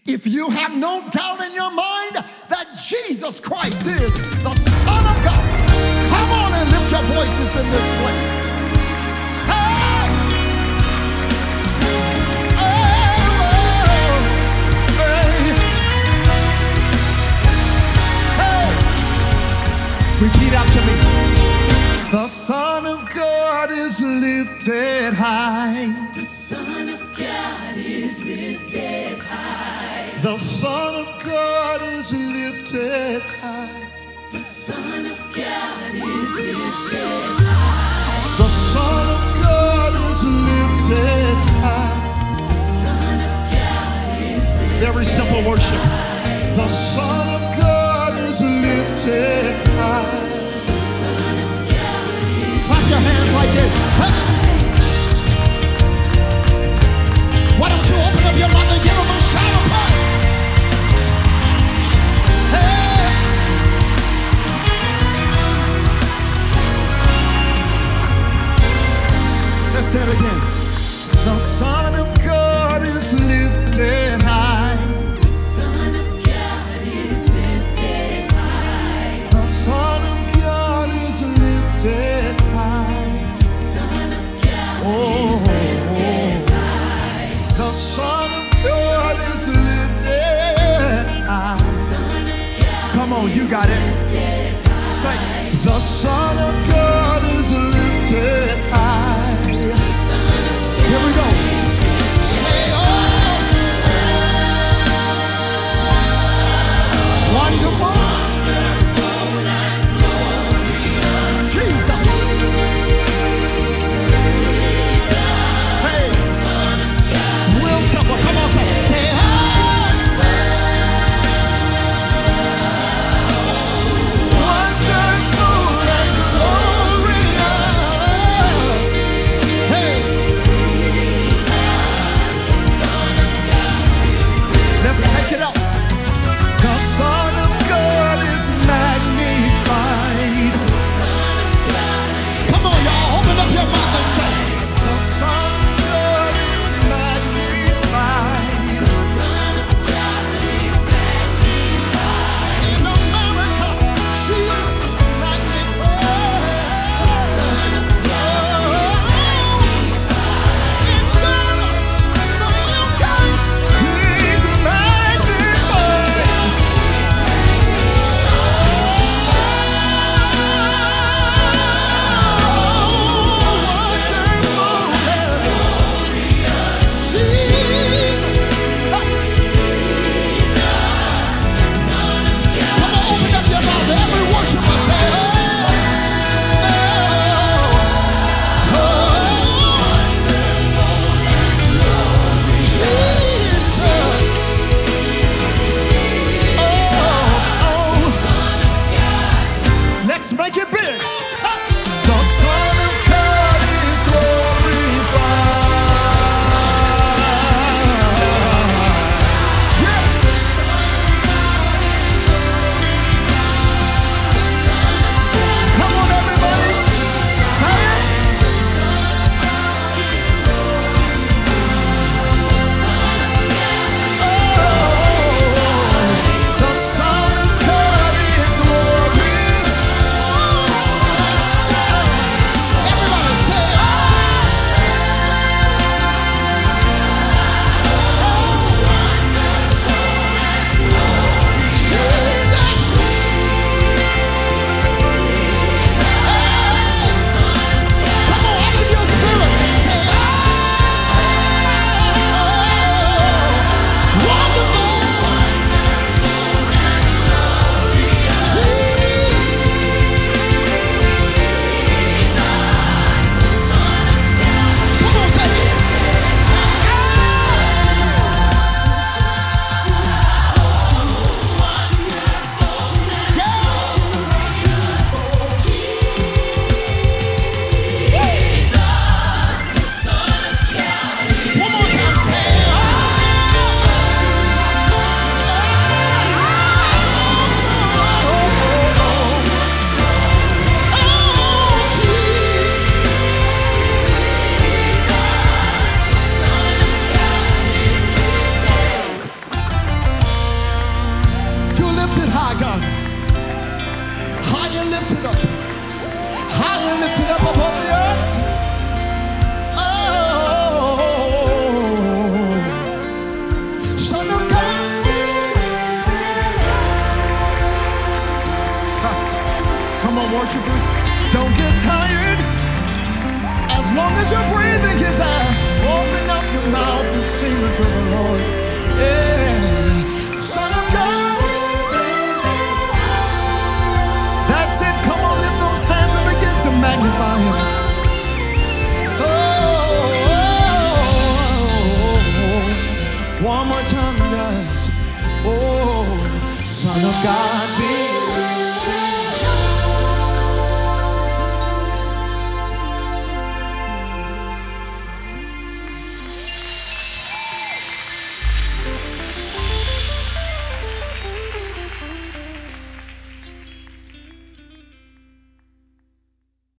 If you have no doubt in your mind that Jesus Christ is the Son of God, come on and lift your voices in this place. Hey! Repeat after me. The Son of God is lifted high. The Son of God is lifted high. The Son of God is lifted high. The Son of God is lifted high. The Son of God is lifted high. The Son of God is lifted high. Very simple worship. The Son of God is lifted high. The Son of God is clap your hands like this. Hey. Why don't you open up your mouth and give him a shout of praise? Hey. Let's say it again. The Son of God is lifted high. The Son of God is lifted high. The Son of God is lifted high. The Son of God is lifted high. The Son of God is lifted high. Come on, you got it. Say, the Son of God is lifted high. Here we go. Say, oh, wonderful, Jesus. Hey, real simple. Come on, say, oh, wonderful and glorious. One more time, guys. Oh, Son of God, be